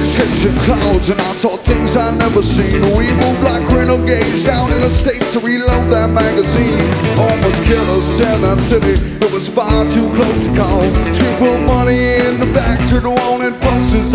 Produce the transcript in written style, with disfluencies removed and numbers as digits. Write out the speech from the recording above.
Spaceships and clouds, and I saw things I never seen. We moved like renegades down in the States to reload that magazine. Almost killed us in that city, it was far too close to call. Scream for money in the back to the wanted buses.